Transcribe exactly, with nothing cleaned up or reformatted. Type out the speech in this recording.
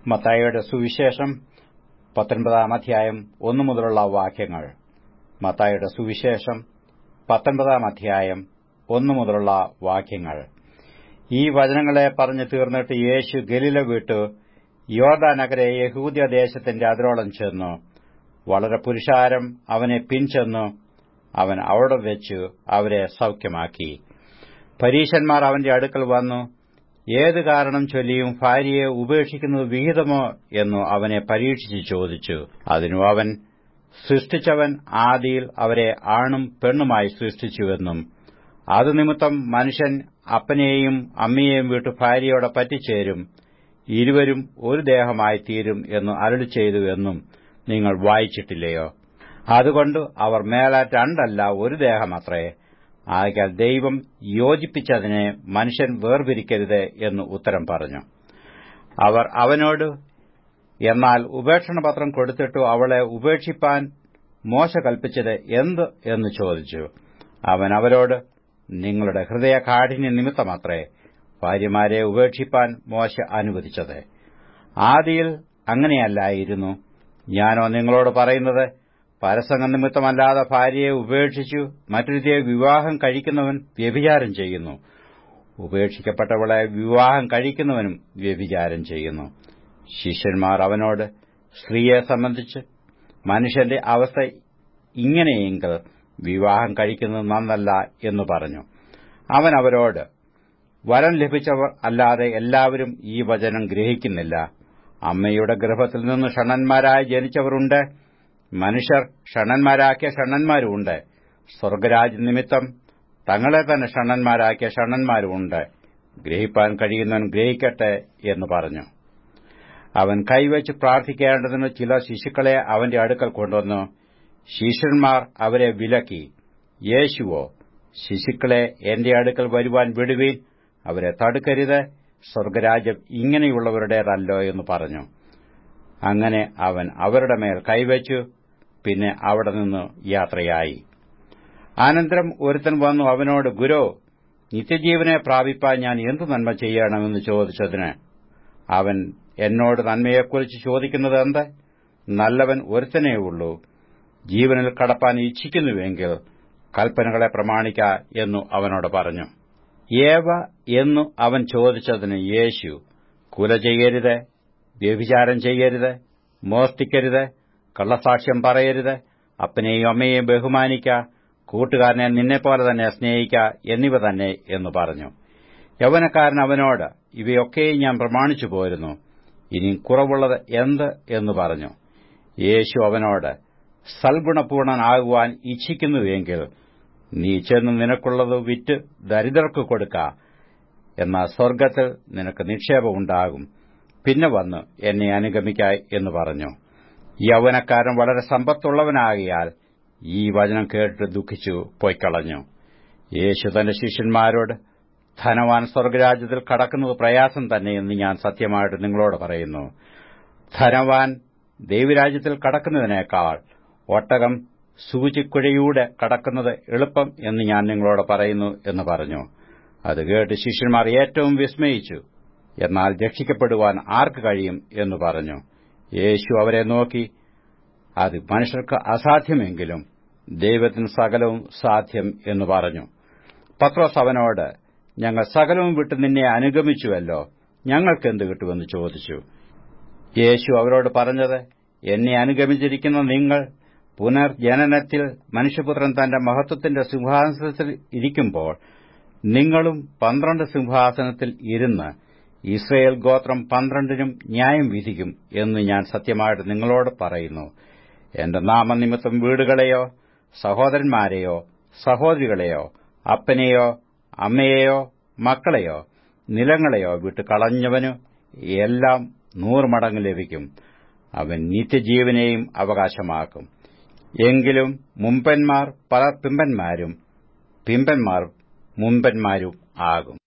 മത്തായിയുടെ സുവിശേഷം പത്തൊൻപതാം അധ്യായം ഒന്നു മുതലുള്ള വാക്യങ്ങൾ. മത്തായിയുടെ സുവിശേഷം പത്തൊൻപതാം അധ്യായം ഒന്നു മുതലുള്ള വാക്യങ്ങൾ. ഈ വചനങ്ങളെ പറഞ്ഞു തീർന്നിട്ട് യേശു ഗലീല വിട്ടു യോർദ്ദാനക്കരെ യഹൂദ്യദേശത്തിന്റെ അതിരോളം ചെന്നു. വളരെ പുരുഷാരം അവനെ പിൻചെന്നു. അവൻ അവിടെ വെച്ച് അവരെ സൌഖ്യമാക്കി. പരീശന്മാർ അവന്റെ അടുക്കൽ വന്നു ഏതു കാരണം ചൊല്ലിയും ഭാര്യയെ ഉപേക്ഷിക്കുന്നത് വിഹിതമോ എന്നു അവനെ പരീക്ഷിച്ചു ചോദിച്ചു. അതിനു അവൻ, സൃഷ്ടിച്ചവൻ ആദിയിൽ അവരെ ആണും പെണ്ണുമായി സൃഷ്ടിച്ചുവെന്നും അതു നിമിത്തം മനുഷ്യൻ അപ്പനെയും അമ്മയെയും വിട്ടു ഭാര്യയോടെ പറ്റിച്ചേരും, ഇരുവരും ഒരു ദേഹമായി തീരും എന്നു അരുളിച്ചെയ്തു എന്നും നിങ്ങൾ വായിച്ചിട്ടില്ലയോ? അതുകൊണ്ട് അവർ മേലാൽ രണ്ടല്ല ഒരു ദേഹമത്രേ. ആകയാൽ ദൈവം യോജിപ്പിച്ചതിനെ മനുഷ്യൻ വേർപിരിക്കരുത് എന്ന് ഉത്തരം പറഞ്ഞു. അവർ അവനോട്, എന്നാൽ ഉപേക്ഷണപത്രം കൊടുത്തിട്ടു അവളെ ഉപേക്ഷിപ്പാൻ മോശ കൽപ്പിച്ചത് എന്ത് എന്ന് ചോദിച്ചു. അവൻ അവരോട്, നിങ്ങളുടെ ഹൃദയകാഠിന്യ നിമിത്തമത്രേ ഭാര്യമാരെ ഉപേക്ഷിപ്പാൻ മോശ അനുവദിച്ചത്. ആദിയിൽ അങ്ങനെയല്ലായിരുന്നു. ഞാനോ നിങ്ങളോട് പറയുന്നത്, പരസംഗം നിമിത്തമല്ലാതെ ഭാര്യയെ ഉപേക്ഷിച്ചു മറ്റൊരുത്തിയെ വിവാഹം കഴിക്കുന്നവൻ വ്യഭിചാരം ചെയ്യുന്നു. ഉപേക്ഷിക്കപ്പെട്ടവളെ വിവാഹം കഴിക്കുന്നവനും വ്യഭിചാരം ചെയ്യുന്നു. ശിഷ്യന്മാർ അവനോട്, സ്ത്രീയെ സംബന്ധിച്ച് മനുഷ്യന്റെ അവസ്ഥ ഇങ്ങനെയെങ്കിൽ വിവാഹം കഴിക്കുന്നത് നന്നല്ല എന്ന് പറഞ്ഞു. അവൻ അവരോട്, വരം ലഭിച്ചവർ അല്ലാതെ എല്ലാവരും ഈ വചനം ഗ്രഹിക്കുന്നില്ല. അമ്മയുടെ ഗർഭത്തിൽ നിന്ന് ഷണ്ഡന്മാരായി ജനിച്ചവരുണ്ട്, മനുഷ്യർ ഷണ്ഡന്മാരാക്കിയ ഷണ്ഡന്മാരുമുണ്ട്. സ്വർഗരാജ്യ നിമിത്തം തങ്ങളെ തന്നെ ഷണ്ഡന്മാരാക്കിയ ഷണ്ഡന്മാരുമുണ്ട്. ഗ്രഹിപ്പാൻ കഴിയുന്നവൻ ഗ്രഹിക്കട്ടെ എന്ന് പറഞ്ഞു. അവൻ കൈവച്ച് പ്രാർത്ഥിക്കേണ്ടതിന് ചില ശിശുക്കളെ അവന്റെ അടുക്കൽ കൊണ്ടുവന്നു. ശിഷ്യന്മാർ അവരെ വിലക്കി. യേശുവോ, ശിശുക്കളെ എന്റെ അടുക്കൽ വരുവാൻ വിടുവീൻ, അവരെ തടുക്കരുത്, സ്വർഗരാജ്യം ഇങ്ങനെയുള്ളവരുടേതല്ലോ എന്ന് പറഞ്ഞു. അങ്ങനെ അവൻ അവരുടെ മേൽ കൈവച്ചു. പിന്നെ അവിടെ നിന്ന് യാത്രയായി. അനന്തരം ഒരുത്തൻ വന്നു അവനോട്, ഗുരോ, നിത്യജീവനെ പ്രാപിപ്പാൻ ഞാൻ എന്തു നന്മ ചെയ്യണമെന്ന് ചോദിച്ചതിന് അവൻ, എന്നോട് നന്മയെക്കുറിച്ച് ചോദിക്കുന്നത് എന്ത്? നല്ലവൻ ഒരുത്തനേയുള്ളൂ. ജീവനിൽ കടപ്പാൻ ഇച്ഛിക്കുന്നുവെങ്കിൽ കൽപ്പനകളെ പ്രമാണിക്ക എന്നു അവനോട് പറഞ്ഞു. ഏവ എന്നു അവൻ ചോദിച്ചതിന് യേശു, കുല ചെയ്യരുത്, വ്യഭിചാരം ചെയ്യരുത്, മോഷ്ടിക്കരുത്, കള്ളസാക്ഷ്യം പറയരുത്, അപ്പനെയും അമ്മയെയും ബഹുമാനിക്ക, കൂട്ടുകാരനെ നിന്നെപ്പോലെ തന്നെ സ്നേഹിക്ക എന്നിവ തന്നെ എന്നു പറഞ്ഞു. യൗവനക്കാരൻ അവനോട്, ഇവയൊക്കെയും ഞാൻ പ്രമാണിച്ചു പോരുന്നു, ഇനി കുറവുള്ളത് എന്ത് എന്ന് പറഞ്ഞു. യേശു അവനോട്, സൽഗുണപൂർണനാകുവാൻ ഇച്ഛിക്കുന്നുവെങ്കിൽ നീ ചെന്ന് നിനക്കുള്ളത് വിറ്റ് ദരിദ്രർക്ക് കൊടുക്ക, എന്നാൽ സ്വർഗ്ഗത്തിൽ നിനക്ക് നിക്ഷേപമുണ്ടാകും. പിന്നെ വന്ന് എന്നെ അനുഗമിക്ക എന്ന് പറഞ്ഞു. യൗവനക്കാരൻ വളരെ സമ്പത്തുള്ളവനാകിയാൽ ഈ വചനം കേട്ട് ദുഃഖിച്ചു പൊയ്ക്കളഞ്ഞു. യേശു തന്റെ ശിഷ്യന്മാരോട്, ധനവാൻ സ്വർഗരാജ്യത്തിൽ കടക്കുന്നത് പ്രയാസം തന്നെയെന്ന് ഞാൻ സത്യമായിട്ട് നിങ്ങളോട് പറയുന്നു. ധനവാൻ ദൈവരാജ്യത്തിൽ കടക്കുന്നതിനേക്കാൾ ഒട്ടകം സൂചിക്കുഴയൂടെ കടക്കുന്നത് എളുപ്പം എന്ന് ഞാൻ നിങ്ങളോട് പറയുന്നു എന്ന് പറഞ്ഞു. അത് കേട്ട് ശിഷ്യന്മാർ ഏറ്റവും വിസ്മയിച്ചു. എന്നാൽ രക്ഷിക്കപ്പെടുവാൻ ആർക്ക് കഴിയും എന്ന് പറഞ്ഞു. യേശു അവരെ നോക്കി, അത് മനുഷ്യർക്ക് അസാധ്യമെങ്കിലും ദൈവത്തിന് സകലവും സാധ്യം എന്ന് പറഞ്ഞു. പത്രോസ് അവനോട്, ഞങ്ങൾ സകലവും വിട്ട് നിന്നെ അനുഗമിച്ചുവല്ലോ, ഞങ്ങൾക്കെന്ത് കിട്ടുമെന്ന് ചോദിച്ചു. യേശു അവരോട് പറഞ്ഞത്, എന്നെ അനുഗമിച്ചിരിക്കുന്ന നിങ്ങൾ പുനർജനനത്തിൽ മനുഷ്യപുത്രൻ തന്റെ മഹത്വത്തിന്റെ സിംഹാസനത്തിൽ ഇരിക്കുമ്പോൾ നിങ്ങളും പന്ത്രണ്ട് സിംഹാസനത്തിൽ ഇരുന്ന് ഇസ്രയേൽ ഗോത്രം പന്ത്രണ്ടിനും ന്യായം വിധിക്കും എന്ന് ഞാൻ സത്യമായിട്ട് നിങ്ങളോട് പറയുന്നു. എന്റെ നാമനിമിത്തം വീടുകളെയോ സഹോദരന്മാരെയോ സഹോദരികളെയോ അപ്പനെയോ അമ്മയെയോ മക്കളെയോ നിലങ്ങളെയോ വിട്ട് കളഞ്ഞവനു എല്ലാം നൂറ് മടങ്ങ് ലഭിക്കും. അവൻ നിത്യജീവനെയും അവകാശമാക്കും. എങ്കിലും മുമ്പന്മാർ പലർ പിമ്പന്മാരും പിമ്പന്മാർ മുമ്പന്മാരും ആകും.